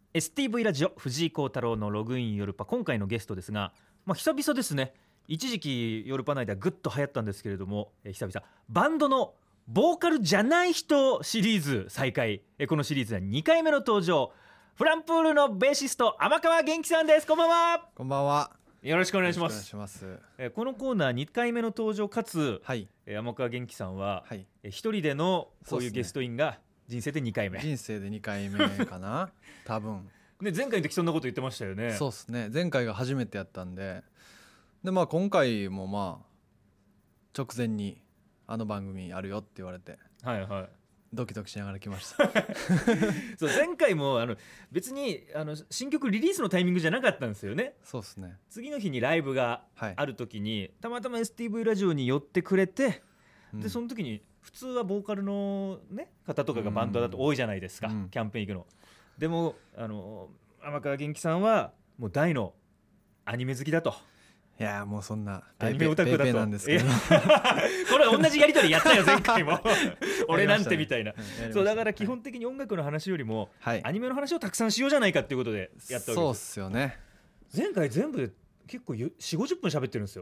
STV ラジオ藤井幸太郎のログインヨルパ、今回のゲストですが、久々ですね。一時期ヨルパ内ではぐっと流行ったんですけれども、久々バンドのボーカルじゃない人シリーズ再開。このシリーズは2回目の登場、フランプールのベーシスト天川元気さんです。こんばんは。 こんばんは。 よろしくお願いします。 よろしくお願いします。 このコーナー2回目の登場かつ、 はい、 天川元気さんは、 はい、 一人でのこういうゲストインが人生で2回目。 人生で2回目かな多分で前回の時そんなこと言ってましたよね。 そうですね。前回が初めてやったんで、今回も直前にあの番組あるよって言われて、 はいはい、 ドキドキしながら来ましたそう前回も別に新曲リリースのタイミングじゃなかったんですよね。 そうですね。 次の日にライブがある時に、たまたま STV ラジオに寄ってくれて、でその時に普通はボーカルの、方とかがバンドだと多いじゃないですか、キャンペーン行くの。でも天川元気さんはもう大のアニメ好きだと。 いやもうそんなアニメオタクだとなんですけどこれ同じやり取りやったよ前回も俺なんてみたいな、そうだから基本的に音楽の話よりも、アニメの話をたくさんしようじゃないかっていうことでやったわけです。 そうっすよね。 前回全部で結構 4,50 分喋ってるんですよ。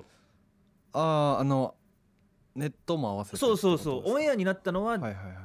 ネットも合わせて。 そうオンエアになったのは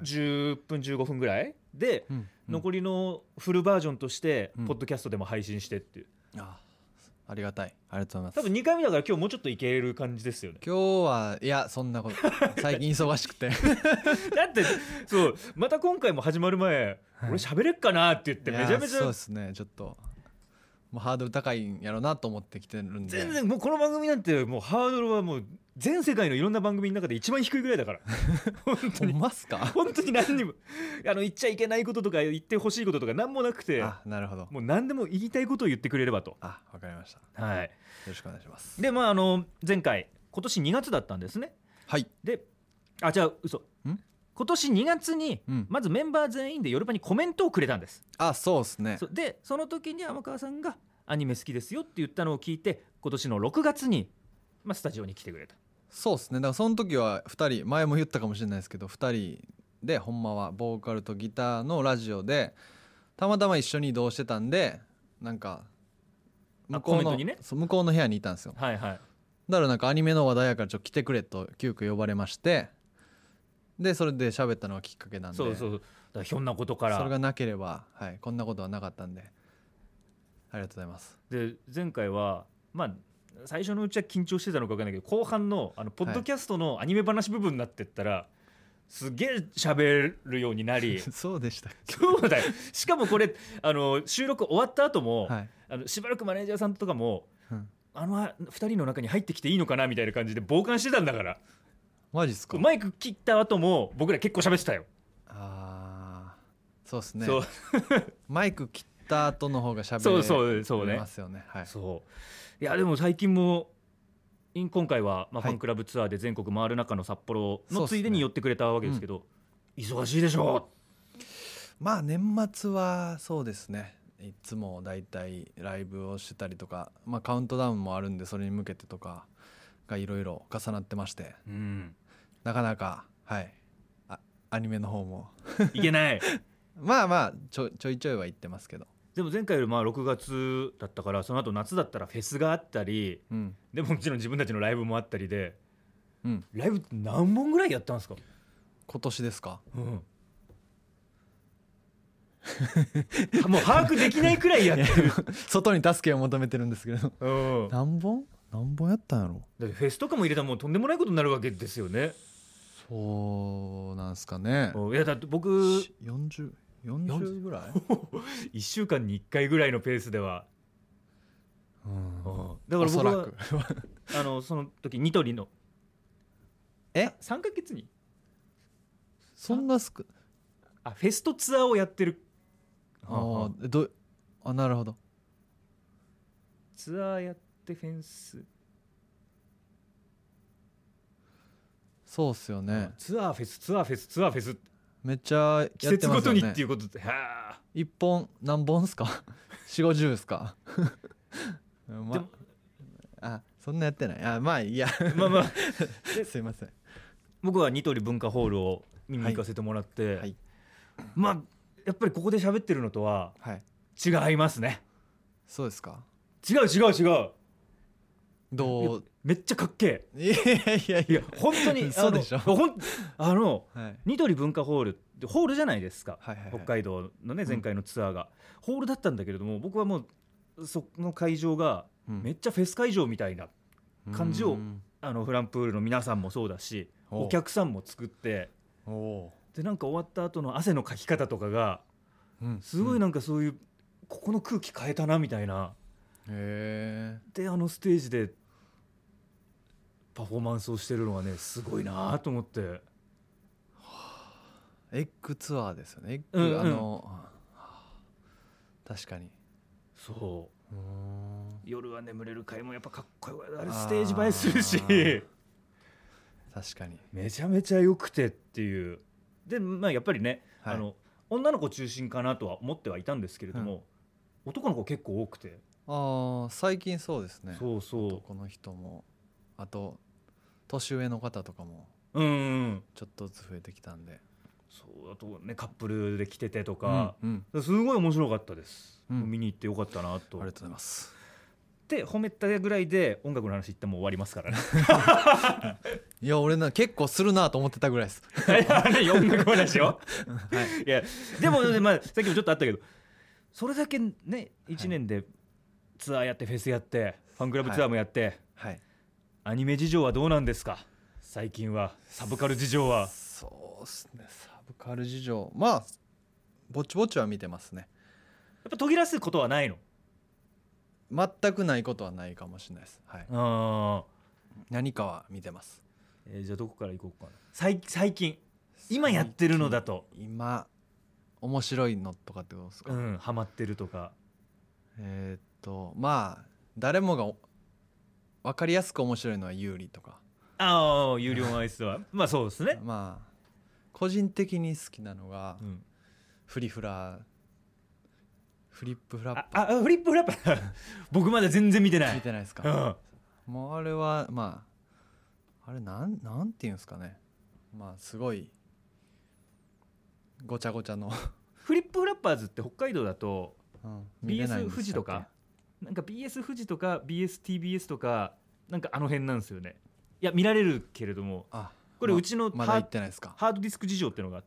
10分15分ぐらいで、残りのフルバージョンとしてポッドキャストでも配信してっていう、 ありがたい。ありがとうございます。 多分2回目だから今日もうちょっといける感じですよね。 今日はいやそんなこと最近忙しくてだってそうまた今回も始まる前、俺喋れっかなって言ってめちゃめちゃ。 そうですね。ちょっともうハードル高いんやろなと思ってきてるんで。 全然もうこの番組なんてもうハードルはもう全世界のいろんな番組の中で一番低いぐらいだから本当に。 ほんますか？ 本当に何にも言っちゃいけないこととか言ってほしいこととか何もなくて、 なるほど。 もう何でも言いたいことを言ってくれればと。 わかりました。 はい、 よろしくお願いします。 で前回今年2月だったんですね。 はい。 でじゃあ嘘今年2月にまずメンバー全員でヨルパにコメントをくれたんです。 そうですね。 でその時に天川さんがアニメ好きですよって言ったのを聞いて、今年の6月に、スタジオに来てくれた。 そうですね。だからその時は2人、前も言ったかもしれないですけど2人でほんまはボーカルとギターのラジオでたまたま一緒に移動してたんで、なんか向こうの部屋にいたんですよ。 はいはい。 だからなんかアニメの話題やから来てくれと急遽呼ばれまして、でそれで喋ったのがきっかけなんで。 そうだからひょんなことからそれがなければ、こんなことはなかったんでありがとうございます。 で前回は最初のうちは緊張してたのか分かんないけど、後半のポッドキャストのアニメ話部分になってったら、すげえ喋るようになりそうでしたっけ？ そうだよ。しかもこれ収録終わった後も、しばらくマネージャーさんとかも、2人の中に入ってきていいのかなみたいな感じで傍観してたんだから。 マジっすか？ マイク切った後も僕ら結構喋ってたよ。 そうっすね。 そうマイク切った後の方が喋れますよね。 いやでも最近も今回はファンクラブツアーで全国回る中の札幌のついでに寄ってくれたわけですけど、忙しいでしょう。 年末はそうですね。いつもだいたいライブをしてたりとか、カウントダウンもあるんでそれに向けてとかがいろいろ重なってまして、なかなかアニメの方もいけないちょいちょいは言ってますけど。 でも前回より6月だったから、その後夏だったらフェスがあったり、でももちろん自分たちのライブもあったりで、ライブ何本ぐらいやったんですか今年ですか？ もう把握できないくらいやってる外に助けを求めてるんですけど、何本やったんやろ。 だってフェスとかも入れたらもうとんでもないことになるわけですよね。 そうなんすかね。 いやだって僕 40ぐらい 1週間に1回ぐらいのペースでは、だから僕はその時ニトリの3ヶ月にそんなフェストツアーをやってる。 なるほど。 ツアーやってフェンス、 そうっすよね。 ツアーフェスめっちゃやってますよね。 季節ごとにっていうことで、 1本何本っすか？40、50っすか？そんなやってない。いいやすいません。 僕はニトリ文化ホールを見に行かせてもらって、やっぱりここで喋ってるのとは、 違いますね。 そうですか。 違うどう。 めっちゃかっけいやいやいや本当にそうでしょ。はい、 ニトリ文化ホールってホールじゃないですか、 はいはいはい、 北海道のね前回のツアーが、ホールだったんだけれども、僕はもうその会場がめっちゃフェス会場みたいな感じを、フランプールの皆さんもそうだしお客さんも作って、でなんか終わった後の汗のかき方とかがすごいなんかそういうここの空気変えたなみたいな、でステージでパフォーマンスをしてるのがねすごいなと思って。 エッグツアーですよね。確かにそう。夜は眠れる会もやっぱかっこよい、あれステージ映えするし確かにめちゃめちゃ良くてっていうで、やっぱりね、はい、女の子中心かなとは思ってはいたんですけれども、男の子結構多くて、 最近そうですね。 そう男の人もあと年上の方とかもちょっとずつ増えてきたんで、 そうあとねカップルで来ててとか、すごい面白かったです、見に行ってよかったなと。 ありがとうございます。 で褒めたぐらいで音楽の話言っても終わりますからねいや俺結構するなと思ってたぐらいです音楽話を、いやでも、ねさっきもちょっとあったけど、それだけね1年でツアーやってフェスやってファンクラブツアーもやって、アニメ事情はどうなんですか最近は。サブカル事情は。 そうですね、サブカル事情ぼちぼちは見てますね。 やっぱ途切らすことはないの？ 全くないことはないかもしれないです、何かは見てます。 じゃあどこから行こうかな。最近今やってるのだと、 今面白いのとかってことですか？ ハマってるとか。 誰もが分かりやすく面白いのは有利とか。 有料アイスはそうですね。 個人的に好きなのが、フリップフラップ。 フリップフラップ僕まだ全然見てない。 見てないですか？もうあれはあれなんていうんですかね、すごいごちゃごちゃのフリップフラッパーズって北海道だと、BS 富士とかなんか BS 富士とか BSTBS とかなんかあの辺なんですよね。いや見られるけれども、これうちのまだ行ってないですか？ ハードディスク事情っていうのがあって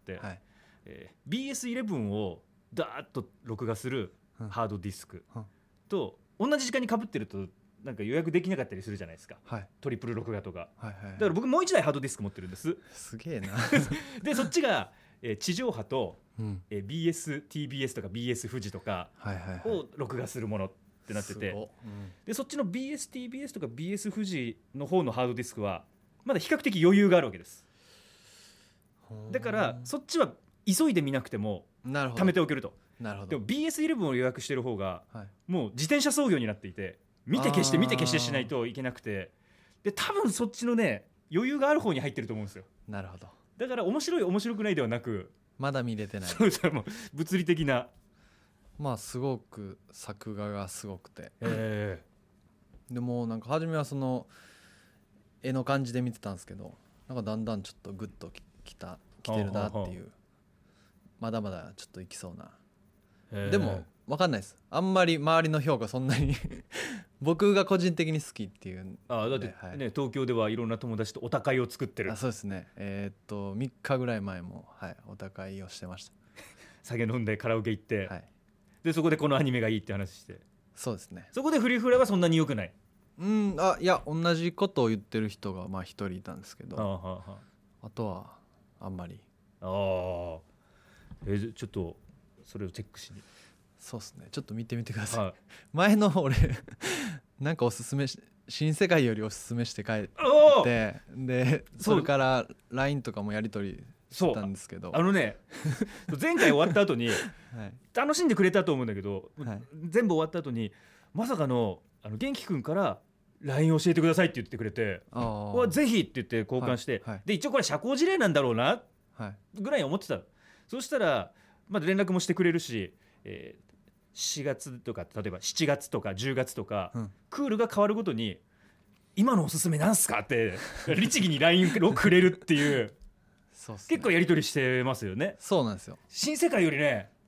、BS11 をダーッと録画するハードディスクと同じ時間に被ってるとなんか予約できなかったりするじゃないですか、トリプル録画とか、だから僕もう一台ハードディスク持ってるんです。 すげえなでそっちが、地上波と、BSTBS とか BS 富士とかを録画するものってなってて、でそっちの BSTBS とか BS 富士の方のハードディスクはまだ比較的余裕があるわけです。だからそっちは急いで見なくても貯めておけると。でも BS11 を予約してる方が、もう自転車操業になっていて見て消してしないといけなくて、で多分そっちのね余裕がある方に入ってると思うんですよ。 なるほど。 だから面白くないではなく、 まだ見れてない。 そうもう物理的なすごく作画がすごくて、でもなんか初めはその絵の感じで見てたんですけど、なんかだんだんちょっとグッときてるなっていう、まだまだちょっといきそうな。でも分かんないです。あんまり周りの評価そんなに僕が個人的に好きっていう。 だってね、東京ではいろんな友達とお高いを作ってる。 そうですね。3日ぐらい前も、お高いをしてました。 酒飲んでカラオケ行って、でそこでこのアニメがいいって話して。 そうですね。 そこでフリフラはそんなに良くない。 いや同じことを言ってる人が一人いたんですけど、あとはあんまり。 ちょっとそれをチェックしに。 そうですね、ちょっと見てみてください。前の俺なんかおすすめ新世界よりおすすめして帰ってでそれから LINE とかもやり取りしたんですけど、 前回終わった後に楽しんでくれたと思うんだけど、全部終わった後にまさかの元気くんから LINE 教えてくださいって言ってくれて、ぜひって言って交換して、で一応これ社交辞令なんだろうなぐらい思ってた。そしたらまだ連絡もしてくれるし、4月とか例えば7月とか10月とか、クールが変わるごとに今のおすすめなんすかって律儀に LINE をくれるっていう結構やり取りしてますよね。 そうなんですよ。 新世界よりね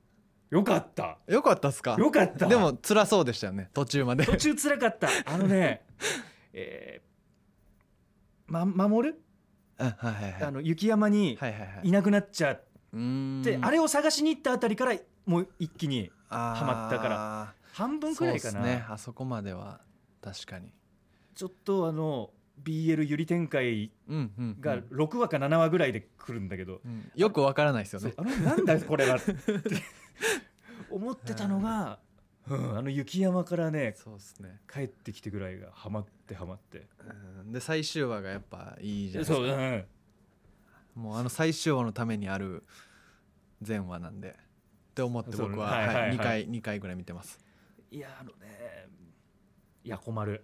よかった。 よかったっすか。 よかった。 でも辛そうでしたよね途中まで。 途中辛かった。守る、 はいはいはい、 雪山にはいはいはい、 いなくなっちゃって、あれれを探しに行ったあたりからもう一気にハマったから、半分くらいかな。 そうですね、あそこまでは確かに。 ちょっとBL ゆり展開が6話か7話ぐらいで来るんだけど、 よくわからないですよね。 なんだこれはって思ってたのが、雪山からね、 そうっすね、 帰ってきてぐらいがハマって、 で最終話がやっぱいいじゃないですか。 そう、 もう最終話のためにある前話なんでって思って僕は2回ぐらい見てます。 いや困る。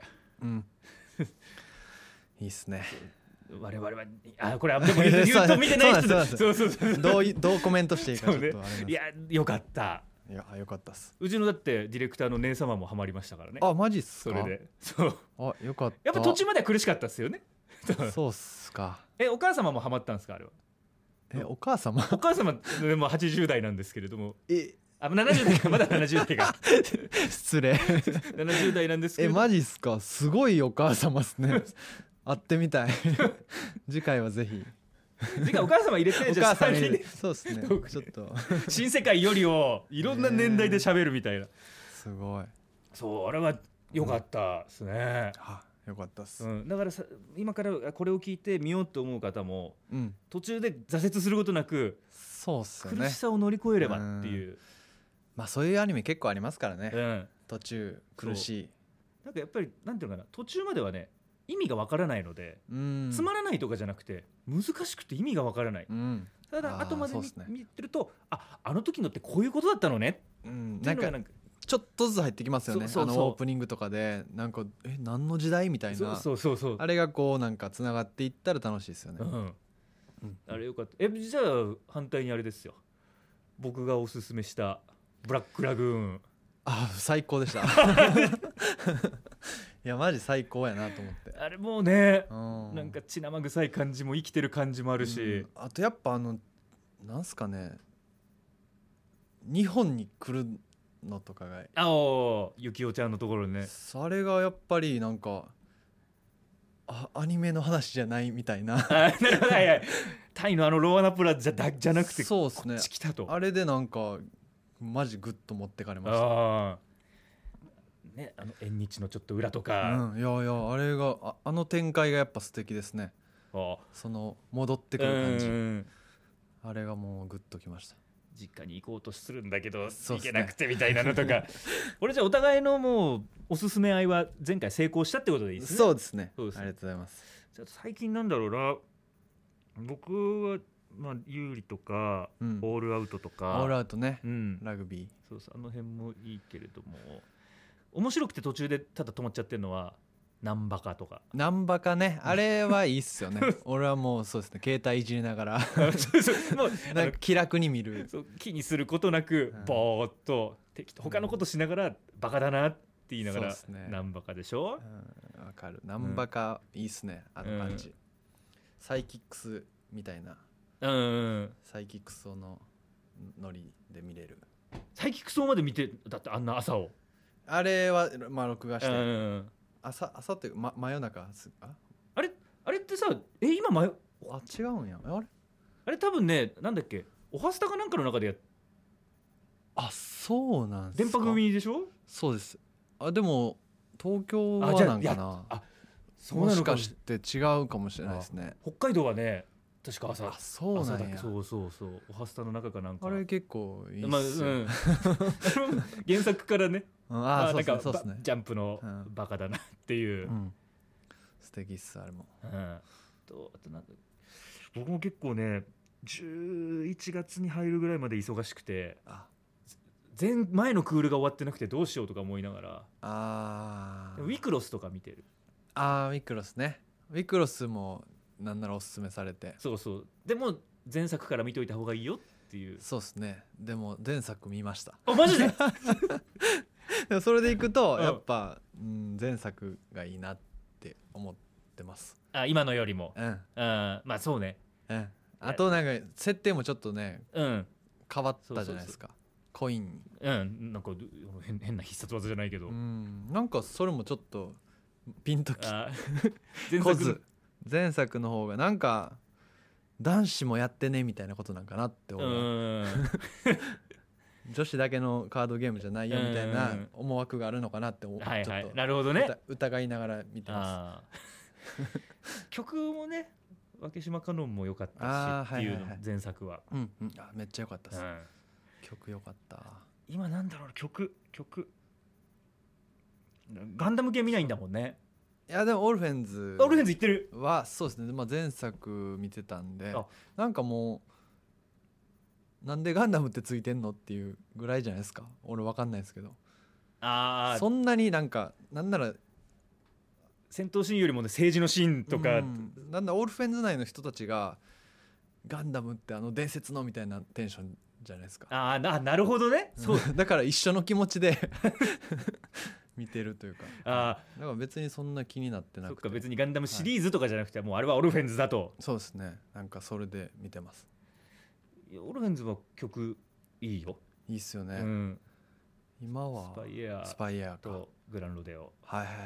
いいっすね。 我々はこれでも言うと見てない人そうどうコメントしていいかちょっとあれなんです。 いやよかった。 いやよかったっす。 うちのだってディレクターの姉様もハマりましたからね。 あマジっすか。 それでそう、 あよかった。 やっぱ途中までは苦しかったっすよね。 そうっすか。 お母様もハマったんですかあれは。 お母様でも80代なんですけれども、70代か、まだ70代が失礼 70代なんですけど、 マジっすか。すごいお母様っすね会ってみたい次回はぜひお母様入れて、 お母さんそうっすねちょっと新世界よりをいろんな年代で喋るみたいな、 すごい。 そうあれは良かったですね。 よかったっす、 だから今からこれを聞いてみようと思う方も、途中で挫折することなく、 そうっすよね、 苦しさを乗り越えればっていう、 まあそういうアニメ結構ありますからね、途中苦しい。 なんかやっぱりなんていうのかな、途中まではね意味がわからないので、つまらないとかじゃなくて難しくて意味がわからない、ただ後まで見てると、あの時のってこういうことだったのねっていうのがなんかちょっとずつ入ってきますよね。オープニングとかでなんか何の時代みたいな、あれがこうなんかつながっていったら楽しいですよね。あれよかった。じゃあ反対にあれですよ、僕がおすすめしたブラックラグーン。最高でしたいやマジ最高やなと思って。 あれもうね、なんか血生臭い感じも生きてる感じもあるし、 あとやっぱなんすかね、日本に来るのとかがゆきおちゃんのところね、 それがやっぱりなんかアニメの話じゃないみたいななるほど、タイのローアナプラじゃなくて、 そうですね、 こっち来たと。 あれでなんかマジグッと持ってかれましたね、縁日のちょっと裏とか、 いやあれが展開がやっぱ素敵ですね。その戻ってくる感じ、あれがもうグッときました。 実家に行こうとするんだけど、行けなくてみたいなのとかこれじゃあお互いのもうおすすめ合いは前回成功したってことでいいですね。 そうですね、ありがとうございます。 じゃあ最近なんだろうな、僕は有利とか、オールアウトとか、 オールアウトね、ラグビー、 そうあの辺もいいけれども、面白くて途中でただ止まっちゃってるのはナンバカとか。 ナンバカね、あれはいいっすよね俺はもうそうですね、携帯いじりながらもうなんか気楽に見る、 気にすることなくぼーっと他のことしながらバカだなって言いながら、ナンバカでしょ。 わかる、ナンバカいいっすね、感じ、サイキックスみたいな、サイキックスのノリで見れる。 サイキックスまで見て、だってあんな朝を、 あれは録画して、朝っていうか、真夜中、 あれってさ、今違うんや、 あれ多分ね、なんだっけ、おはスタかなんかの中でそうなんですか。 電波組でしょ。 そうです。でも東京はなんかな、もしかして違うかもしれないですね。 北海道はね確か朝。 そうなんや。 そうおはスタの中かなんか、 あれ結構いいっすよ、 原作からね、 なんかジャンプのバカだなっていう、 素敵っすあれも。 あとなんか僕も結構ね11月に入るぐらいまで忙しくて、前のクールが終わってなくてどうしようとか思いながら、ウィクロスとか見てる。 ウィクロスね、ウィクロスもなんならおすすめされて、 そうでも前作から見といた方がいいよっていう。 そうですね、でも前作見ました。 マジででもそれでいくとやっぱ、前作がいいなって思ってます。 今のよりも、まあそうね、 あとなんか設定もちょっとね、変わったじゃないですか。 コイン、 なんか変な必殺技じゃないけど、 なんかそれもちょっとピンとき前こず前作の方がなんか男子もやってねみたいなことなんかなって俺は女子だけのカードゲームじゃないよみたいな思惑があるのかなってちょっとなるほどね、 疑いながら見てます曲もね分島カノンも良かったしっていうの前作は、 めっちゃ良かったです、曲良かった。 今なんだろう曲ガンダム系見ないんだもんね。 いやでもオルフェンズ行ってるはそうですね、前作見てたんでなんかもうなんでガンダムってついてんのっていうぐらいじゃないですか。俺分かんないですけどそんなになんかなんなら戦闘シーンよりもね政治のシーンとか、 なんだオルフェンズ内の人たちがガンダムって伝説のみたいなテンションじゃないですか。 なるほどね、そうだから一緒の気持ちで見てるというかだから別にそんな気になってなくて、 そっか別にガンダムシリーズとかじゃなくて、もうあれはオルフェンズだと。 そうですね、なんかそれで見てます。 オルフェンズは曲いいよ。 いいっすよね、今はスパイエアとグランロデオ、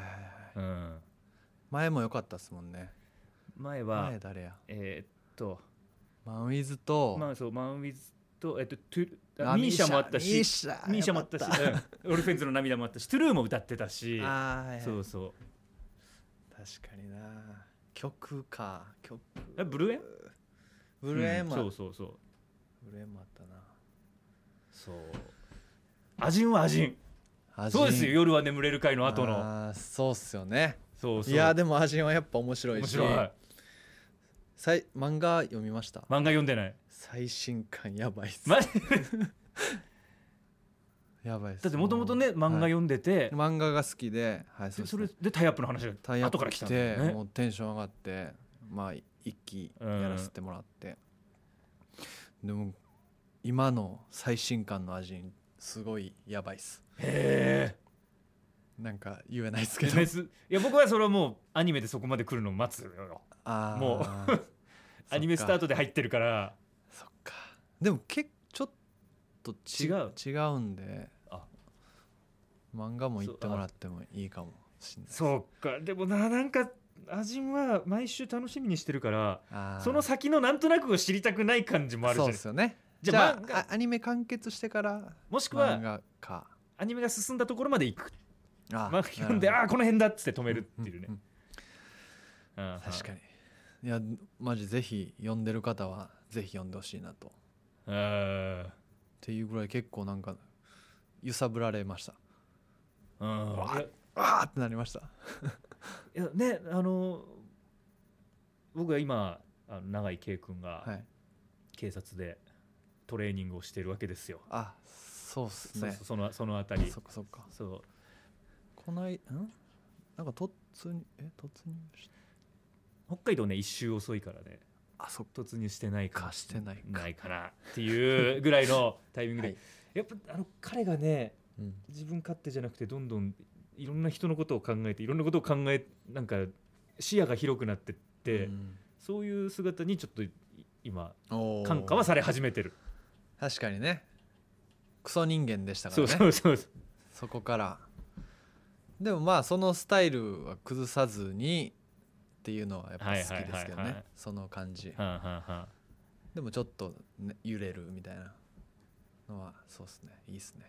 前も良かったっすもんね。 前誰やマンウィズとマンウィズとミーシャもあったしミーシャもあったし、オルフェンズの涙もあったし、トゥルーも歌ってたし、そうそう確かにな。曲ブルーエンブルーエンもそうブルーエンもあったな。 そうアジンはアジンそうですよ、夜は眠れる会の後の。 そうっすよね。 そういやでもアジンはやっぱ面白いし、漫画読みました？ 漫画読んでない。 最新刊やばいっす。 マジやばいっす。 だってもともとね漫画読んでて、 漫画が好きで、 それでタイアップの話が後から来たんだよね。 もうテンション上がって一期やらせてもらって、でも今の最新刊のアジンすごいやばいっす。 へえ。 なんか言えないですけど、 いや僕はそれはもうアニメでそこまで来るのを待つよ。もうアニメスタートで入ってるから。 そっか。でもちょっと違うんで、漫画も言ってもらってもいいかもしれない。 そうか。でもなんかアジンは毎週楽しみにしてるから、その先のなんとなくを知りたくない感じもあるじゃない。 そうですよね。じゃあアニメ完結してからもしくはアニメが進んだところまで行く。漫画読んでこの辺だっつって止めるっていうね。 確かに。いやマジぜひ読んでる方はぜひ読んでほしいなと。っていうぐらい結構なんか揺さぶられました。わーってなりました。 いやね、僕は今永井圭君が警察でトレーニングをしているわけですよ。 そうっすね。 そのあたり。 そっか。 そう。 なんか突入して北海道ね一周遅いからね。突入してないかなっていうぐらいのタイミングで、やっぱ彼がね、自分勝手じゃなくてどんどんいろんな人のことを考えてなんか視野が広くなってって、そういう姿にちょっと今感化はされ始めてる。 確かにね。クソ人間でしたからね。そこからでもそのスタイルは崩さずにっていうのはやっぱ好きですけどね。その感じ。でもちょっと、ね、揺れるみたいなのはそうですね。いいですね。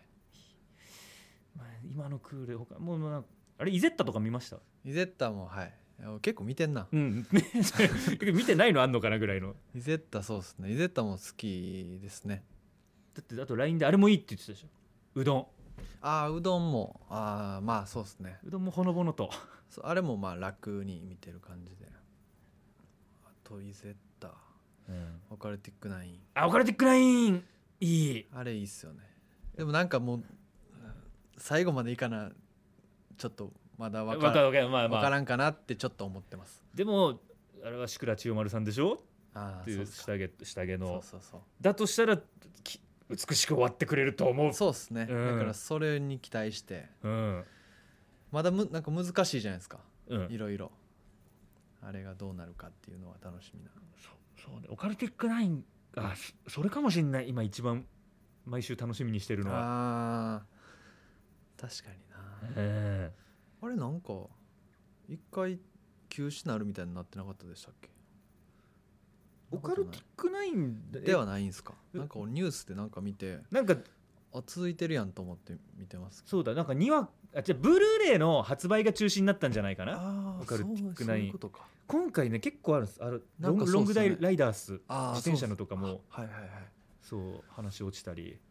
今のクールもうあれイゼッタとか見ました？ イゼッタも結構見てんな。 見てないのあんのかなぐらいの。 イゼッタそうですね。イゼッタも好きですね。 だってあと LINE であれもいいって言ってたでしょ。うどん。 うどんもそうですね。 うどんもほのぼのと。 あれも楽に見てる感じで。あとイゼッタ、オカルティックナイン。 オカルティックナインいい。 あれいいっすよね。でもなんかもう最後までいかなちょっとまだ分からんかなってちょっと思ってます。 でもあれは志倉千代丸さんでしょっていう下着のだとしたら美しく終わってくれると思う。 そうですね、だからそれに期待して、まだなんか難しいじゃないですか、いろいろあれがどうなるかっていうのは楽しみな。 そうね、オカルティックナインそれかもしれない今一番毎週楽しみにしてるのは。 あー確かにな、あれなんか一回休止なるみたいになってなかったでしたっけ？ オカルティックナインではないんすか？なんか俺ニュースでなんか見てなんか続いてるやんと思って見てます。 そうだ、なんかじゃあブルーレイの発売が中止になったんじゃないかな。オカルティックナイン、 そういうことか。 今回ね結構あるんです。 なんかロングそうっすねライダース自あー転車のとかもはいはいはい、 そう話落ちたり、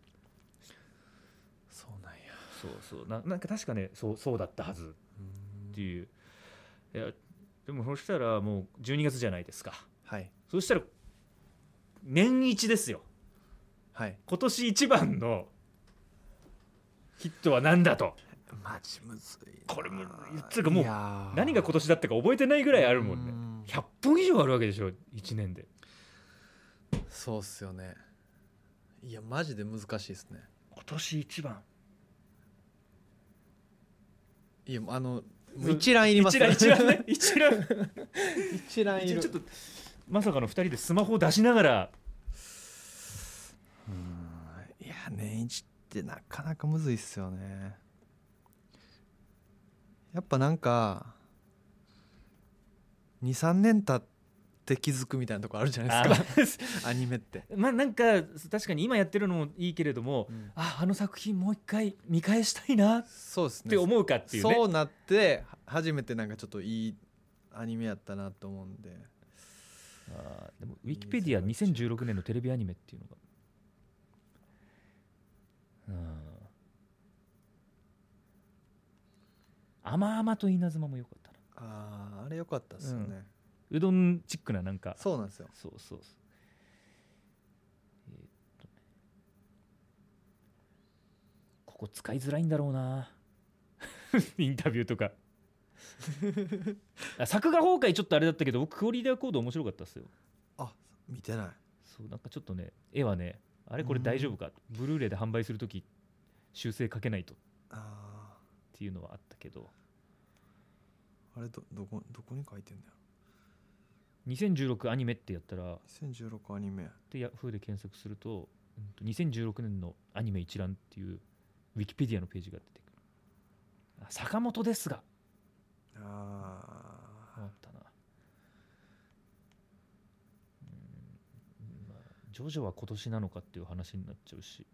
そうなんや。 そうなんか確かねそうだったはずっていう。いやでもそしたらもう12月じゃないですか。 はいそしたら年一ですよ。 はい。 今年一番のヒットは何だと。 マジむずいな。 これもつうかもういやー何が今年だったか覚えてないぐらいあるもんね。 うん 100本以上あるわけでしょ1年で。 そうっすよね。いやマジで難しいですね。 今年一番いやもう一覧いります一覧ね一覧一覧いる。 ちょっとまさかの2人でスマホを出しながら。 いや年一ってなかなかむずいっすよね。やっぱなんか 2,3 年経って気づくみたいなとこあるじゃないですかアニメって。 まあなんか確かに今やってるのもいいけれども、あの作品もう一回見返したいなっそうですね。 て思うかっていうね。 そうなって初めてなんかちょっといいアニメやったなと思うんで。 でもウィキペディア2016年のテレビアニメっていうのが甘々と稲妻も良かったな。 あれ良かったですよね、 うどんチックななんかそうなんですよ。 そうここ使いづらいんだろうなインタビューとか作画崩壊ちょっとあれだったけど僕クオリティコード面白かったですよ。 見てない。 そうなんかちょっとね絵はねあれこれ大丈夫か、ブルーレイで販売するとき修正かけないとっていうのはあったけど。 あれどこに書いてんだよ。 2016アニメってやったら 2016アニメでヤフーで検索すると、2016年のアニメ一覧っていうウィキペディアのページが出てくる。坂本ですがあったな。ジョジョは今年なのかっていう話になっちゃうし、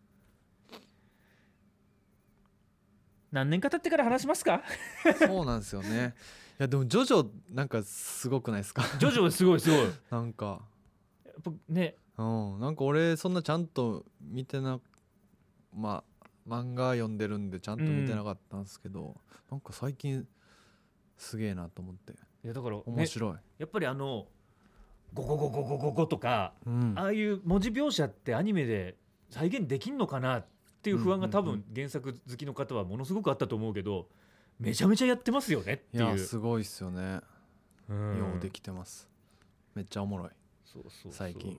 何年か経ってから話しますかそうなんですよね。いやでもジョジョなんかすごくないですかジョジョすごいなんかやっぱね、 なんか俺そんなちゃんと見てな漫画読んでるんでちゃんと見てなかったんですけど、なんか最近すげえなと思って。 いやだから、 面白い、 やっぱりゴゴゴゴゴゴゴとか、ああいう文字描写ってアニメで再現できんのかなっていう不安が多分原作好きの方はものすごくあったと思うけど、めちゃめちゃやってますよねっていう。 いやすごいっすよね、ようできてます。めっちゃおもろい。そう最近。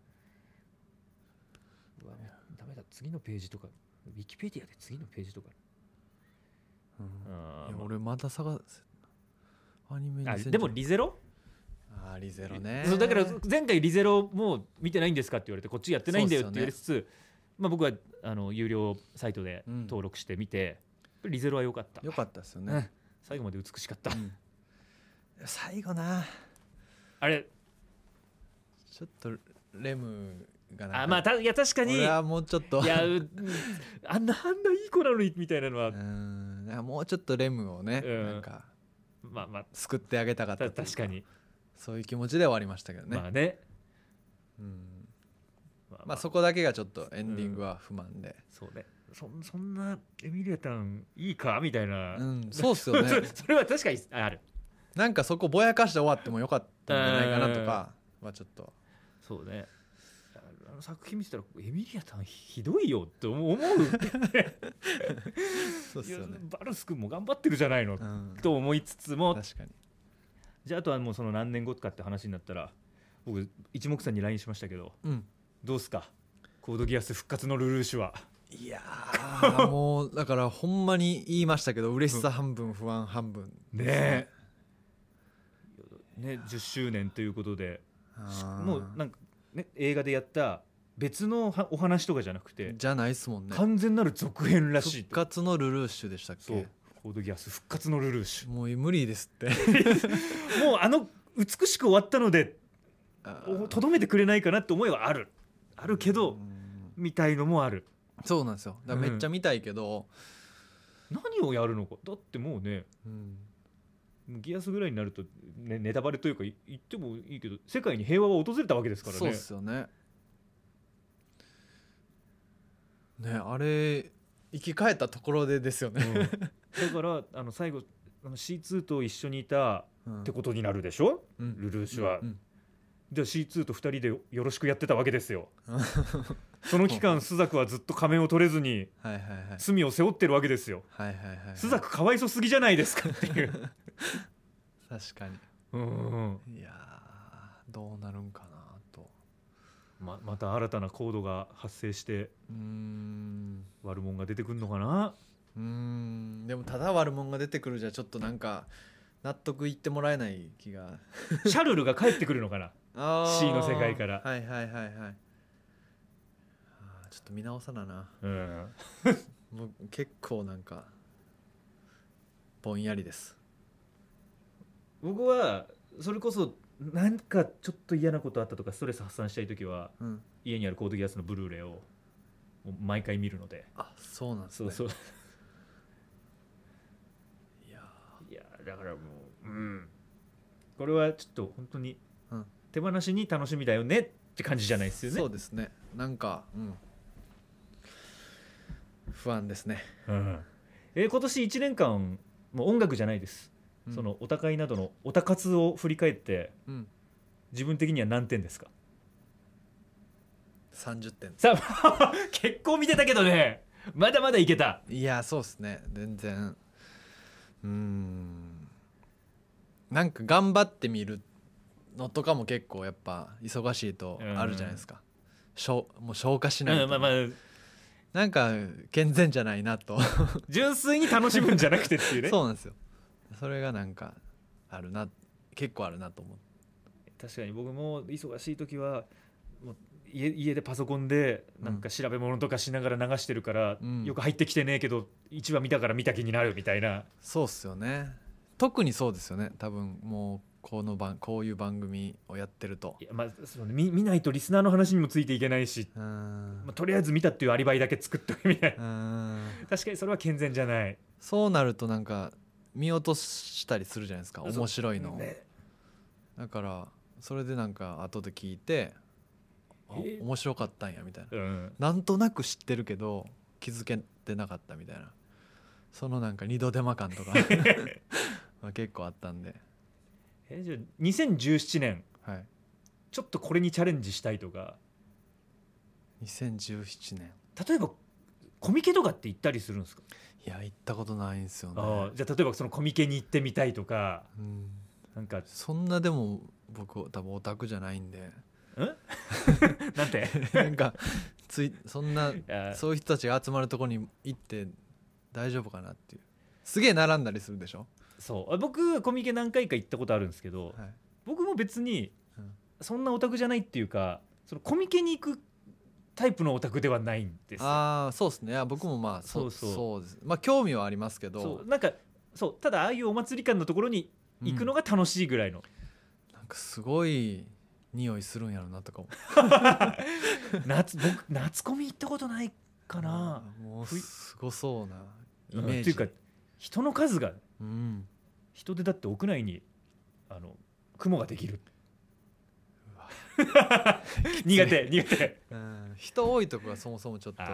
うわダメだ、次のページとかウィキペディアで次のページとか、 いや俺まだ探せアニメでもリゼロリゼロね。 そうだから前回リゼロもう見てないんですかって言われてこっちやってないんだよって言われつつ、僕は有料サイトで登録してみて、リゼロは良かったですよね、 最後まで美しかった、 最後なあれちょっとレムがなんかいや確かに俺はもうちょっといやあんないい子なのにみたいなのはなんかもうちょっとレムをね、なんか救ってあげたかった確かにそういう気持ちで終わりましたけどね。そこだけがちょっとエンディングは不満で、 そうね、そんなエミリアタンいいかみたいな、 そうっすよねそれは確かにある。 なんかそこぼやかして終わってもよかったんじゃないかなとかはちょっと。 そうね、作品見てたらエミリアタンひどいよって思うそうっすよね。 バルス君も頑張ってるじゃないの、と思いつつも、 確かに。 じゃああとはもうその何年後かって話になったら僕一目散に LINE しましたけど、どうすかコードギアス復活のルルーシュは。 いやもうだからほんまに言いましたけど嬉しさ半分不安半分ね10周年ということで、もうなんか、ね、映画でやった別のお話とかじゃなくてじゃないっすもんね。 完全なる続編らしい復活のルルーシュでしたっそうけ。 コードギアス復活のルルーシュもう無理ですってもう美しく終わったのでとどめてくれないかなって思いはあるけどみたいのもある。 そうなんですよ。だからめっちゃ見たいけど、 何をやるのかだってもうね、ギアスぐらいになると、ね、ネタバレというか言ってもいいけど世界に平和は訪れたわけですからね。 そうですよね。ね、あれ生き返ったところでですよね、 だから最後C2 と一緒にいたってことになるでしょ、ルルーシュは、じゃあ C2 と2人でよろしくやってたわけですよその期間スザクはずっと仮面を取れずに罪を背負ってるわけですよ。スザクかわいそすぎじゃないですかっていう確かに、いやどうなるんかなと。 また新たなコードが発生して悪者が出てくるのかな。 でもただ悪者が出てくるじゃちょっとなんか納得いってもらえない気がシャルルが帰ってくるのかなC の世界から。 はいちょっと見直さなな、もう結構なんかぼんやりです。 僕はそれこそなんかちょっと嫌なことあったとかストレス発散したいときは、家にあるコードギアスのブルーレイをもう毎回見るので。 そうなんですね。 そういやだからもう、これはちょっと本当に手放しに楽しみだよねって感じじゃないですよね。 そうですね。なんか、不安ですね。 今年1年間もう音楽じゃないです、そのお高いなどのおたかつを振り返って、自分的には何点ですか ？30点。 さあ結構見てたけどね、まだまだいけた。 いやそうですね、全然なんか頑張ってみるのとかも結構やっぱ忙しいとあるじゃないですか、もう消化しないと、なんか健全じゃないなと純粋に楽しむんじゃなくてっていうねそうなんですよ。それがなんか結構あるなと思う。 確かに僕も忙しい時はもう家でパソコンでなんか調べ物とかしながら流してるから、よく入ってきてねえけど1話見たから見た気になるみたいな。 そうっすよね。特にそうですよね多分。もうこういう番組をやってると見ないとリスナーの話にもついていけないし、とりあえず見たっていうアリバイだけ作っとくみたいな。確かにそれは健全じゃない。 そうなるとなんか見落としたりするじゃないですか、面白いの、だからそれでなんか後で聞いて面白かったんやみたいな、なんとなく知ってるけど気づけてなかったみたいな、そのなんか二度手間感とか結構あったんで。 じゃあ2017年、ちょっとこれにチャレンジしたいとか。 2017年例えばコミケとかって行ったりするんですか？ いや行ったことないんですよね。 じゃあ例えばそのコミケに行ってみたいとか、なんかそんなでも僕多分オタクじゃないんでなんてなんかそんなそういう人たちが集まるところに行って大丈夫かなっていう。すげえ並んだりするでしょ。 そう僕コミケ何回か行ったことあるんですけど、僕も別にそんなオタクじゃないっていうか、そのコミケに行くタイプのオタクではないんですよ。 そうですね。僕もまあそうです。まあ興味はありますけど、 なんかただああいうお祭り感のところに行くのが楽しいぐらいの、 なんかすごい匂いするんやろなとかも僕夏コミ行ったことないかな。 もうすごそうなイメージ、 っていうか人の数が、人でだって屋内に雲ができる苦手、 人多いとこがそもそもちょっと、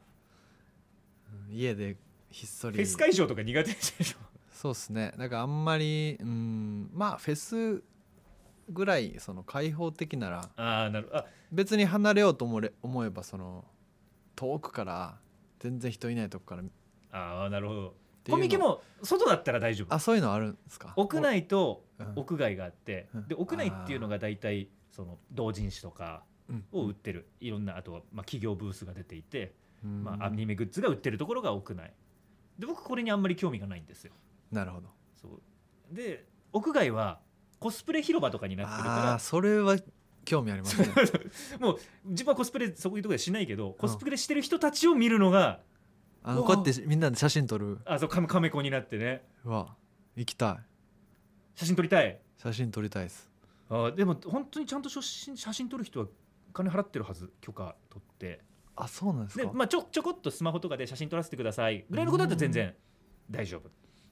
家でひっそりフェス会場とか苦手でしょ。 そうですね。だからあんまりまあフェスぐらいその開放的なら別に離れようと思えばその遠くから全然人いないとこからなるほど。コミケも外だったら大丈夫。 そういうのあるんですか？ 屋内と屋外があって、で屋内っていうのが大体その同人誌とかを売ってる、いろんなあとは企業ブースが出ていて、アニメグッズが売ってるところが屋内で、僕これにあんまり興味がないんですよ。 なるほど。 そうで屋外はコスプレ広場とかになってるから、 それは興味ありますねもう自分はコスプレそういうところでしないけど、コスプレしてる人たちを見るのが、 こうやってみんなで写真撮る。 そうカメコになってね。 うわ行きたい。 写真撮りたい。 写真撮りたいです。 でも本当にちゃんと写真撮る人は金払ってるはず。許可取って。 そうなんですか。 で、ちょこっとスマホとかで写真撮らせてくださいぐらいのことだったら全然大丈夫。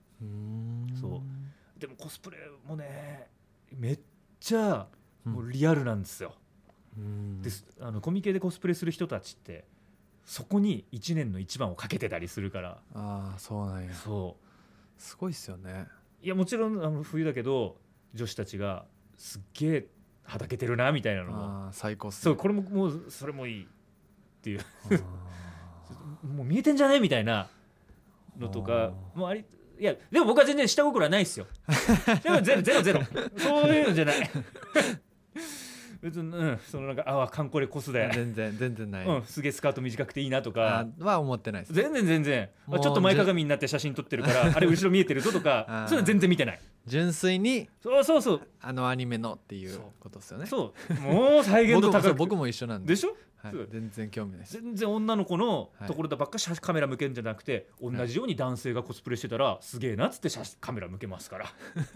そうでもコスプレもねめっちゃもうリアルなんですよ。でコミケでコスプレする人たちってそこに1年の一番をかけてたりするから。 そうなんや。 そうすごいっすよね。 いやもちろん冬だけど女子たちがすっげえはだけてるなみたいなのも最高っすね。 そうこれももうそれもいいっていうもう見えてんじゃねみたいなのとかもあり。いやでも僕は全然下心はないですよでもゼロそういうのじゃない別に、そのなんかカンコレコスで全然ない、 すげえスカート短くていいなとかは思ってないです。 全然ちょっと前かがみになって写真撮ってるからあれ後ろ見えてるぞとかそういうの全然見てない。 純粋にそうアニメのっていうことですよね。 そうもう再現度高く僕も一緒なんでしょ、 全然興味ないです。 全然女の子のところでばっかりカメラ向けるんじゃなくて、同じように男性がコスプレしてたらすげえなっつってカメラ向けますから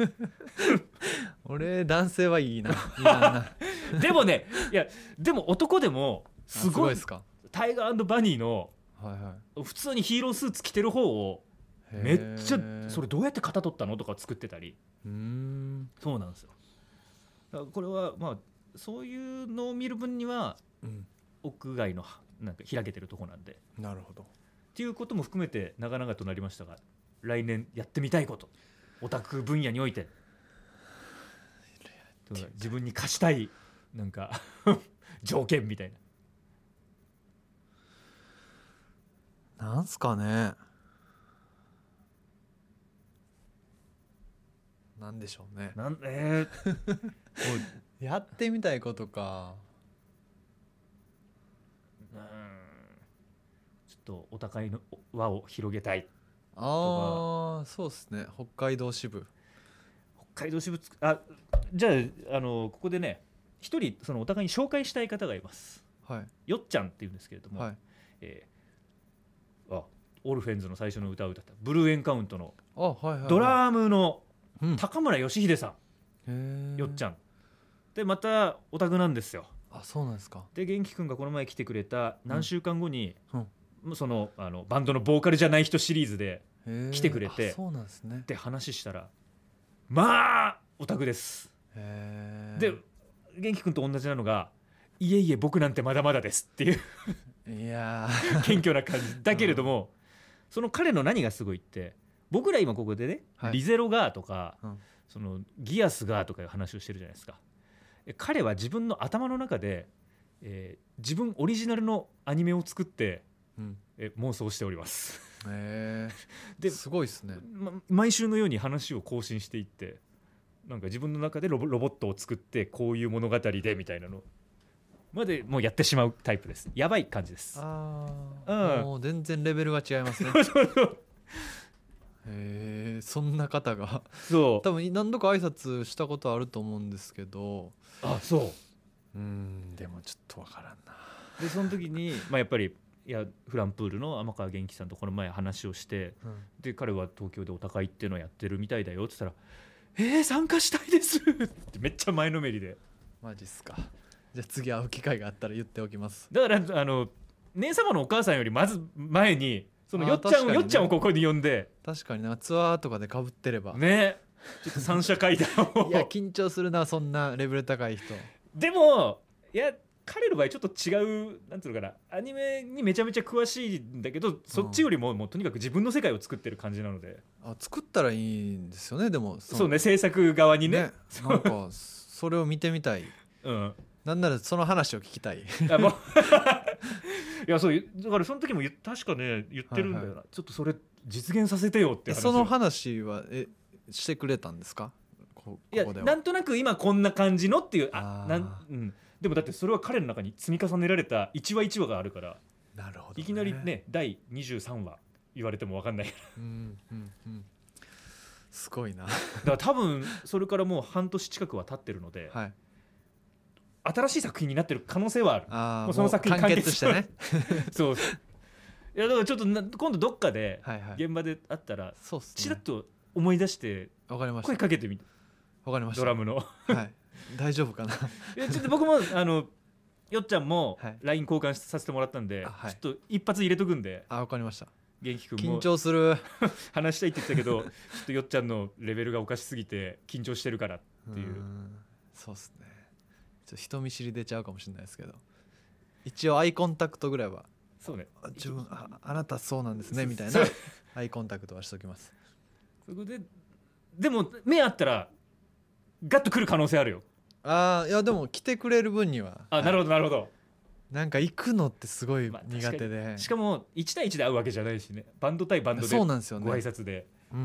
俺男性はいいなでもねでも男でもすごいですか。 タイガー&バニーの普通にヒーロースーツ着てる方をめっちゃそれどうやって型取ったのとか作ってたり。そうなんですよ。だからこれはそういうのを見る分には、屋外のなんか開けてるとこなんで。 なるほど。 っていうことも含めて長々となりましたが、来年やってみたいことオタク分野において自分に課したいなんか条件みたいな。なんすかね。なんでしょうね。やってみたいことか。 ちょっとお互いの輪を広げたい。 そうですね。北海道支部じゃあ、ここでね一人そのお互いに紹介したい方がいます。よっちゃんっていうんですけれども、オルフェンズの最初の歌を歌ったブルーエンカウントのドラムの高村義秀さん、よっちゃんでまたオタクなんですよ。 そうなんですか。 で元気くんがこの前来てくれた何週間後に、そのバンドのボーカルじゃない人シリーズで来てくれて、 そうなんですね。 で話したらオタクです。で元気くんと同じなのがいえ僕なんてまだまだですっていう謙虚な感じだけれども、その彼の何がすごいって僕ら今ここでね、リゼロがとか、そのギアスがとかいう話をしてるじゃないですか。彼は自分の頭の中で、自分オリジナルのアニメを作って、妄想しております。 ですごいですね。 毎週のように話を更新していって、なんか自分の中でロボットを作ってこういう物語でみたいなのまでもうやってしまうタイプです。やばい感じです。 もう全然レベルが違いますね。そんな方が多分何度か挨拶したことあると思うんですけど。でもちょっとわからんな。 でその時にやっぱりフランプールの天川元気さんとこの前話をして、で彼は東京でお高いっていうのをやってるみたいだよって言ったら参加したいですってめっちゃ前のめりで。 マジっすか。じゃあ次会う機会があったら言っておきます。 だから姉様のお母さんよりまず前にそのよっちゃんをここに呼んで、 確かにな、ツアーとかで被ってればね、ちょっと三者会談をいや緊張するな、そんなレベル高い人。 でも彼の場合ちょっと違う、なんていうのかな、アニメにめちゃめちゃ詳しいんだけど、そっちよりも、もうとにかく自分の世界を作ってる感じなので。 作ったらいいんですよね。でもそうね、制作側にねなんかそれを見てみたい。なんならその話を聞きたい。 いやそうだからその時も確かね言ってるんだよな、ちょっとそれ実現させてよって話。 その話はしてくれたんですか。 いやなんとなく今こんな感じのっていうでもだってそれは彼の中に積み重ねられた一話一話があるから。 なるほど、ね、 いきなりね第23話言われても分かんないすごいな。だから多分それからもう半年近くは経ってるので、 新しい作品になってる可能性はある。もうその作品完結してねそういやだからちょっと今度どっかではいはい現場で会ったらそうっすねちらっと思い出してわかりました声かけてみて、 わかりましたドラムのはい大丈夫かないやちょっと僕もよっちゃんもはい LINE 交換させてもらったんで、 はいちょっと一発入れとくんで、 わかりました元気くんも緊張する話したいって言ってたけどちょっとよっちゃんのレベルがおかしすぎて緊張してるからっていう。 そうっすねちょっと人見知り出ちゃうかもしれないですけど一応アイコンタクトぐらいはそうね、 自分あなたそうなんですねみたいなそうアイコンタクトはしときますそこでも目あったらガッと来る可能性あるよ。 いやでも来てくれる分にはなるほどなるほど。 なんか行くのってすごいまあ苦手で、 しかも1対1で会うわけじゃないしね、バンド対バンドでそうなんですよねご挨拶で、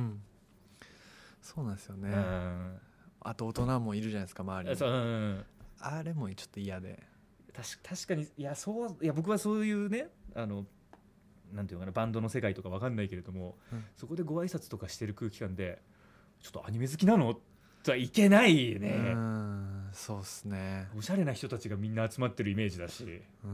そうなんですよね、 うんあと大人もいるじゃないですか周りそうに、あれもちょっと嫌で確かにいや僕はそういうねなんていうのかな、バンドの世界とか分かんないけれども、そこでご挨拶とかしてる空気感でちょっとアニメ好きなのとはいけないね。 そうっすねおしゃれな人たちがみんな集まってるイメージだし、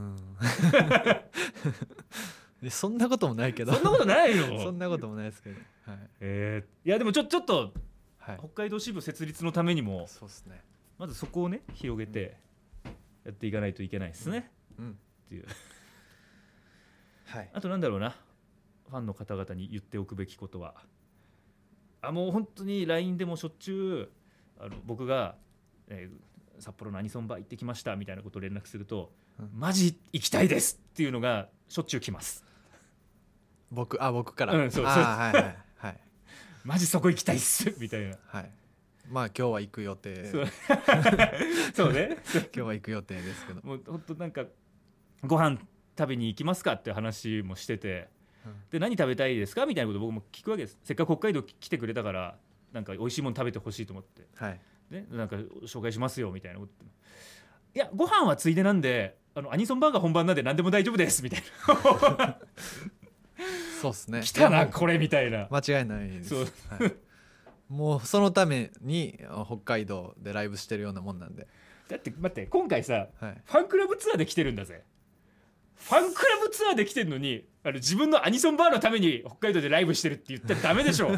そんなこともないけどそんなことないよそんなこともないですけど、 いやでもちょっと、 はい、 北海道支部設立のためにもそうっすねまずそこをね広げてやっていかないといけないですね、っていうはい、 あとなんだろうな、ファンの方々に言っておくべきことは、もう本当に LINE でもしょっちゅう僕が、札幌のアニソンバー行ってきましたみたいなことを連絡すると、マジ行きたいですっていうのがしょっちゅう来ます。 僕から、 そうはいはいはいマジそこ行きたいっすみたいな、 はい、まあ今日は行く予定そうね今日は行く予定ですけど、 もう本当なんかご飯食べに行きますかって話もしてて、で何食べたいですかみたいなこと僕も聞くわけです。せっかく北海道来てくれたからなんか美味しいもの食べてほしいと思って、ね、なんか紹介しますよみたいなこと、いやご飯はついでなんでアニソンバーが本番なんで何でも大丈夫ですみたいなそうっすね来たなこれみたいな、 間違いないです。もうそのために北海道でライブしてるようなもんなんで。 だって待って今回さ、ファンクラブツアーで来てるんだぜ。ファンクラブツアーで来てるのに自分のアニソンバーのために北海道でライブしてるって言ったらダメでしょ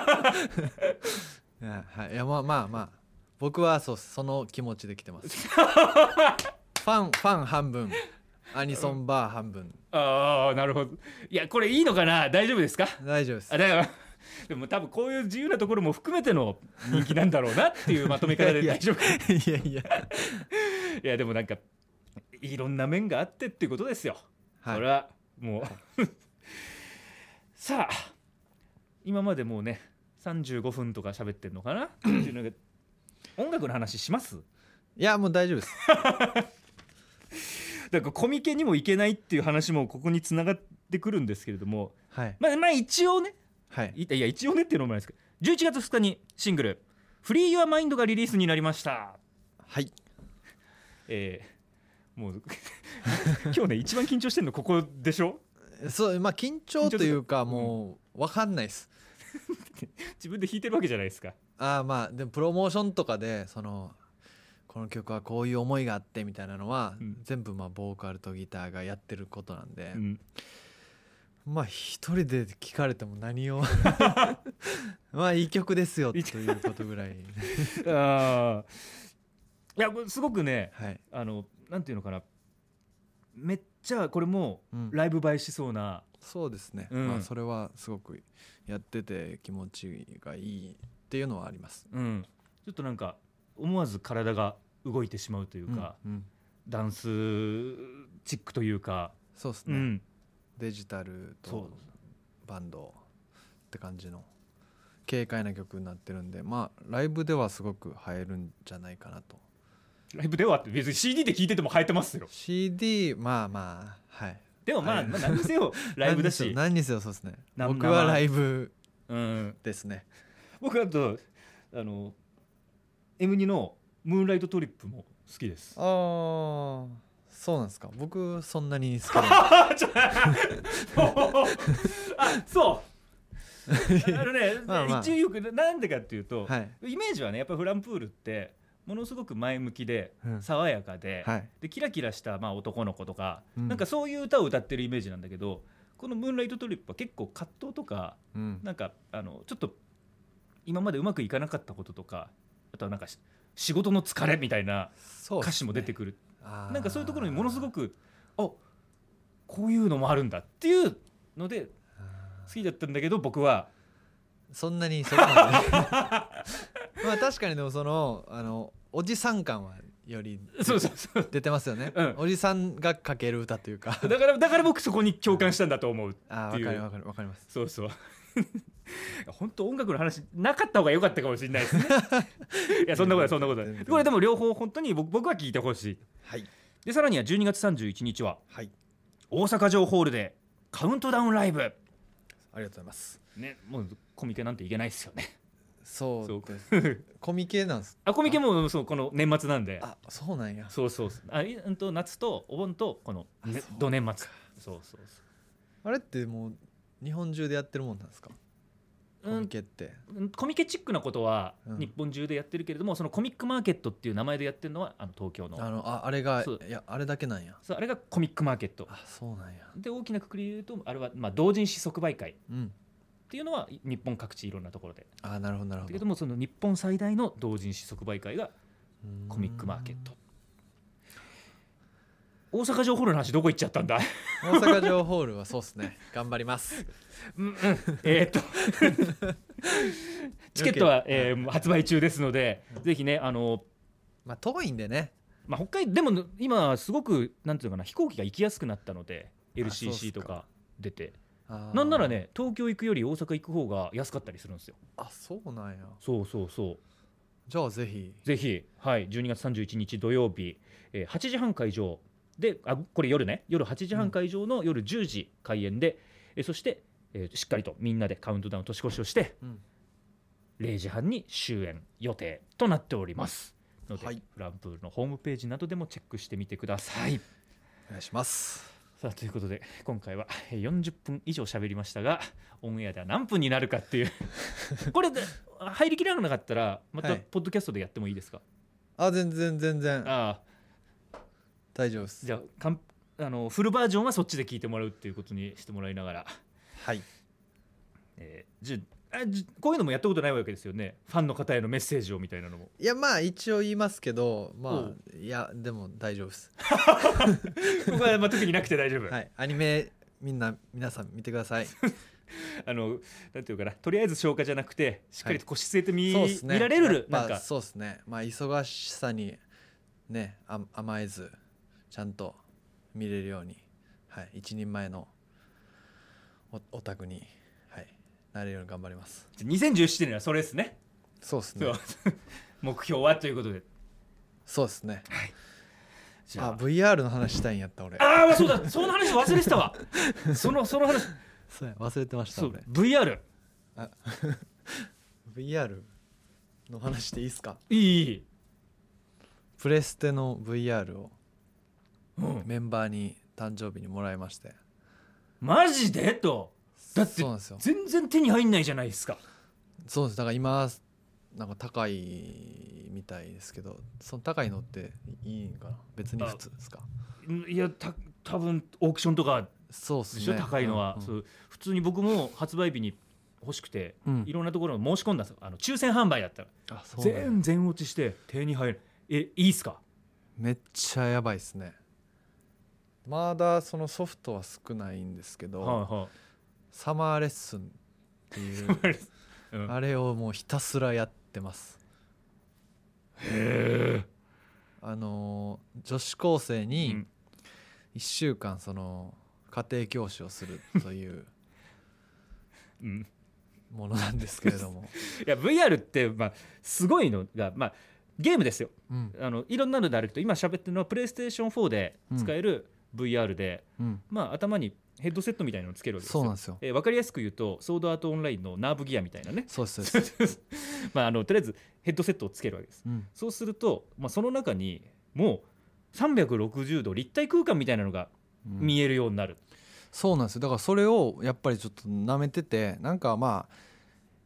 いやまあ僕はその気持ちで来てますファン半分アニソンバー半分。 なるほど。いやこれいいのかな、大丈夫ですか。 大丈夫です。 だからでも多分こういう自由なところも含めての人気なんだろうなっていうまとめ方で大丈夫かいやでもなんかいろんな面があってっていうことですよ、それはもうさあ今までもうね35分とか喋ってんのかなっていうのが音楽の話します？ いやもう大丈夫ですだからコミケにも行けないっていう話もここに繋がってくるんですけれども、まあ一応ね、いや一応ねっていうのもないですけど、11月2日にシングル「フリー・ユア・マインド」がリリースになりました。もう今日ね一番緊張してるのここでしょ。 そうまあ緊張というかもう分かんないです自分で弾いてるわけじゃないですか。 まあでもプロモーションとかでこの曲はこういう思いがあってみたいなのは、全部まあボーカルとギターがやってることなんで、まあ一人で聞かれても何をまあいい曲ですよということぐらいいやすごくね、なんていうのかな、めっちゃこれもライブ映えしそうな、 そうですね、まあそれはすごくやってて気持ちがいいっていうのはあります、 ちょっとなんか思わず体が動いてしまうというか、ダンスチックというか、 そうですね、デジタルとバンドって感じの軽快な曲になってるんで、まあライブではすごく映えるんじゃないかなと。 ライブではって別に CD で聴いてても映えてますよ。 CD まあでもまあ何にせよライブだし何にせよそうですね、僕はライブですね。 僕あとM2 のムーンライトトリップも好きです。 そうなんですか。僕そんなに好きじゃそう一応よくなんでかっていうと、イメージはねやっぱフランプールってものすごく前向きでうん爽やかで、 はいでキラキラしたまあ男の子とか、 うんなんかそういう歌を歌ってるイメージなんだけど、このムーンライトトリップは結構葛藤とか、 うんなんかちょっと今までうまくいかなかったこととか、あとはなんか仕事の疲れみたいなそうっすね歌詞も出てくる、 あーなんかそういうところにものすごくこういうのもあるんだっていうので好きだったんだけど、僕はそんなにそこまでまあ確かにでもおじさん感はよりそうそうそう出てますよね、 うんおじさんが書ける歌というかだから僕そこに共感したんだと思う。 あっていう分かりますそうそう本当音楽の話なかった方が良かったかもしれないですねいやそんなことないそんなことない。これでも両方本当に僕は聞いてほしい。 はいでさらには12月31日ははい大阪城ホールでカウントダウンライブありがとうございますね、もうコミケなんていけないですよね。 そうですコミケなんですコミケもそうこの年末なんで、 あそうなんやそう夏とお盆とこの、ね、 そう土年末、そうあれってもう日本中でやってるもんなんですかコミケってコミケチックなことはうん日本中でやってるけれども、そのコミックマーケットっていう名前でやってるのは東京のあれがそういやあれだけなんやそうあれがコミックマーケットあそうなんやで、大きな括りで言うとあれはまあ同人誌即売会っうんていうのは日本各地いろんなところであなるほどなるほどだけども、その日本最大の同人誌即売会がコミックマーケット。大阪城ホールの話どこ行っちゃったんだ大阪城ホールはそうっすね頑張りますチケットは、 うん発売中ですので、ぜひねまあ遠いんでねまあ、北海道でも今すごくなんていうのかな、飛行機が行きやすくなったのでそうっす LCC かとか出て、 あーなんならね東京行くより大阪行く方が安かったりするんですよ。 あそうなんやそうじゃあぜひぜひ、はい、12月31日土曜日、8時半会場で、これ夜ね、夜8時半会場の夜10時開演で、そして、しっかりとみんなでカウントダウン年越しをしてうん 0時半に終演予定となっておりますので、 はいフランプールのホームページなどでもチェックしてみてください。 お願いしますさあということで今回は40分以上喋りましたが、オンエアでは何分になるかっていうこれで入りきらなかったらまたはいポッドキャストでやってもいいですか？ 全然ああ、 大丈夫ですじゃあフルバージョンはそっちで聞いてもらうっていうことにしてもらいながら、 はいこういうのもやったことないわけですよね。ファンの方へのメッセージをみたいなのも。 いやまあ一応言いますけどまおうあいやでも大丈夫ですここはまあ特になくて大丈夫、 はいアニメ皆さん見てくださいなんていうかな、とりあえず消化じゃなくてしっかりとこう据えてそうっすね見られる、 やっぱなんかそうですねまあ忙しさにね甘えずちゃんと見れるように、はい、一人前のオタクに、はい、なれるように頑張ります。 2017年はそれですね。 そうですねそう目標はということで、 そうですねじゃあ VR の話したいんやった俺そうだ、その話忘れてたわその話、 そうや忘れてましたそう俺 VR VR の話していいですか？ いい、 プレステの VR をうん、 メンバーに誕生日にもらいましてマジでと、だってそうなんですよ全然手に入んないじゃないですか。 そうですだから今なんか高いみたいですけどその高いのっていいんかな別に普通ですか？ いや多分オークションとかそうっすねでしょ、高いのは、 うんうんそう普通に僕も発売日に欲しくて、 うんいろんなところに申し込んだんですよ。抽選販売だったらあそうなんや全然落ちして手に入る。いいっすか？ めっちゃやばいっすね。まだそのソフトは少ないんですけど、 はサマーレッスンっていういはい、うん、 あれをもうひたすらやってます。 へえ、 女子高生うにん 1週間その家庭教師をするといううん、 ものなんですけれども、 いや VR って、まあ、すごいのが、まあ、ゲームですよ。 うんいろんなのであると今喋ってるのはプレイステーション4で使える VR で、 うん、 まあ、頭にヘッドセットみたいなのをつけるわけですよ。 そうなんですよ。 分かりやすく言うとソードアートオンラインのナーブギアみたいなねそうですそうです、 まあ、とりあえずヘッドセットをつけるわけです。 うん、 そうすると、まあ、その中にもう360度立体空間みたいなのが見えるようになる、 そうなんですよ。だからそれをやっぱりちょっと舐めててなんかまあ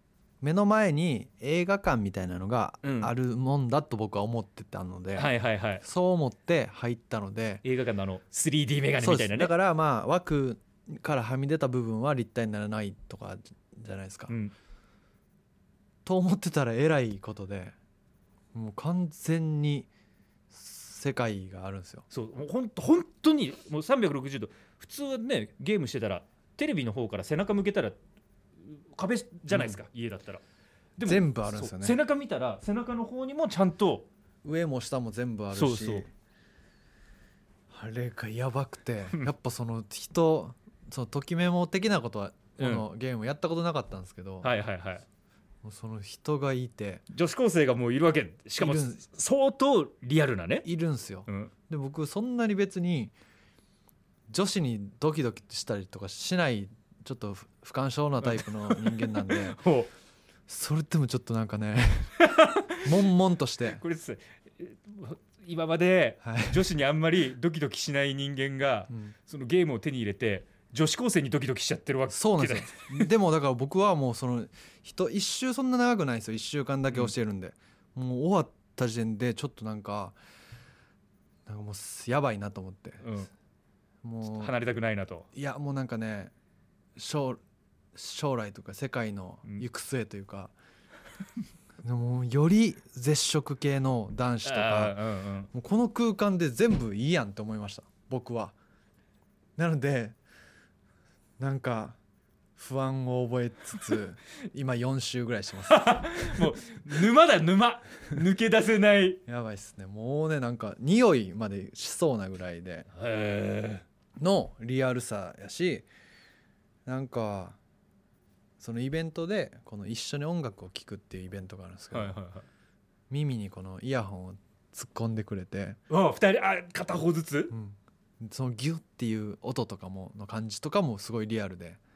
目の前に映画館みたいなのがあるもんだと僕は思ってたので、 はいはいはい、 そう思って入ったので、 映画館の3D メガネみたいなね。 だからまあ枠からはみ出た部分は立体にならないとかじゃないですか、と思ってたらえらいことで、もう完全に世界があるんですよ。 そうもう本当にもう360度、普通はねゲームしてたらテレビの方から背中向けたら壁じゃないですか、家だったら。でも全部あるんですよね。 背中見たら背中の方にもちゃんと上も下も全部あるし、 そうあれがやばくてやっぱそのときメモ的なことはこのゲームやったことなかったんですけど、 はいはいはい、 もうその人がいて、 女子高生がもういるわけ、しかも相当リアルなね、 いるんですよ、で僕そんなに別に女子にドキドキしたりとかしないちょっと不干渉なタイプの人間なんでそれでもちょっとなんかね悶々としてこれです今まで女子にあんまりドキドキしない人間が、そのゲームを手に入れて女子高生にドキドキしちゃってるわけで。 そうなんですよでもだから僕はもうその一周そんな長くないですよ、1週間だけ教えるんで、もう終わった時点でちょっとなんかもうやばいなと思って、もう離れたくないなと。 いやもうなんかね将来とか世界の行く末というか、でもより絶食系の男子とか、もうこの空間で全部いいやんって思いました僕は。なのでなんか不安を覚えつつ今4週ぐらいしてますもう沼だ、沼抜け出せないやばいっすね。もうねなんか匂いまでしそうなぐらいでのリアルさやし、なんかそのイベントでこの一緒に音楽を聴くっていうイベントがあるんですけど、耳にこのイヤホンを突っ込んでくれて、 2人片方ずつ、 そのギュッっていう音とかもの感じとかもすごいリアルで、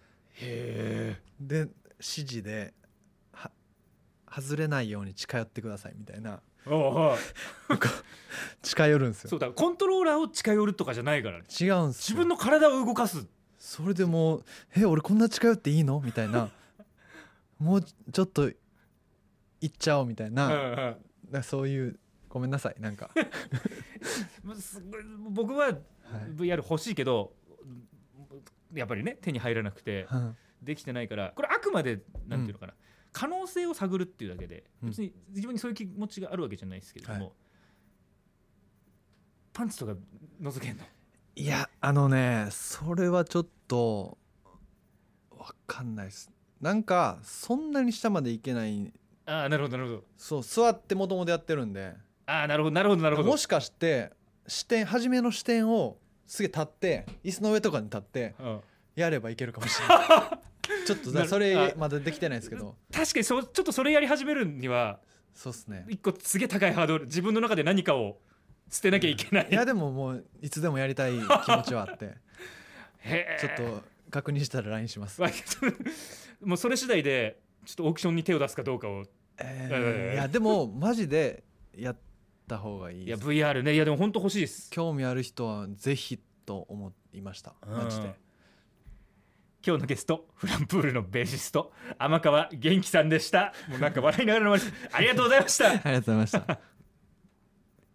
で指示で外れないように近寄ってくださいみたいな近寄るんですよ。 そうだ、コントローラーを近寄るとかじゃないからね、 違うんですよ。 自分の体を動かす。 それでもう俺こんな近寄っていいのみたいなもうちょっと行っちゃおうみたいな、そういうごめんなさいなんか僕は VR 欲しいけど、やっぱりね手に入らなくてできてないから、これあくまでなんていうのかな、可能性を探るっていうだけで、別に自分にそういう気持ちがあるわけじゃないですけれども、パンツとか覗けんの？ いやそれはちょっと分かんないです。なんかそんなに下までいけない。 なるほどなるほど。 そう座ってもともとやってるんで、 なるほどなるほどなるほど。 もしかして初めの視点をすげえ立って椅子の上とかに立ってやればいけるかもしれないちょっとそれまだできてないですけど、 確かにちょっとそれやり始めるにはそうっすね、 一個すげえ高いハードル、自分の中で何かを捨てなきゃいけない、 いやでももういつでもやりたい気持ちはあってちょっと確認したら LINE しますもうそれ次第でちょっとオークションに手を出すかどうかを、 いやでもマジでやった方がいいです。 いや VR ね、いやでも本当欲しいです。 興味ある人はぜひと思いました、マジで。 今日のゲスト、フランプールのベーシスト天川元気さんでした。もうなんか笑いながらのありがとうございましたありがとうございました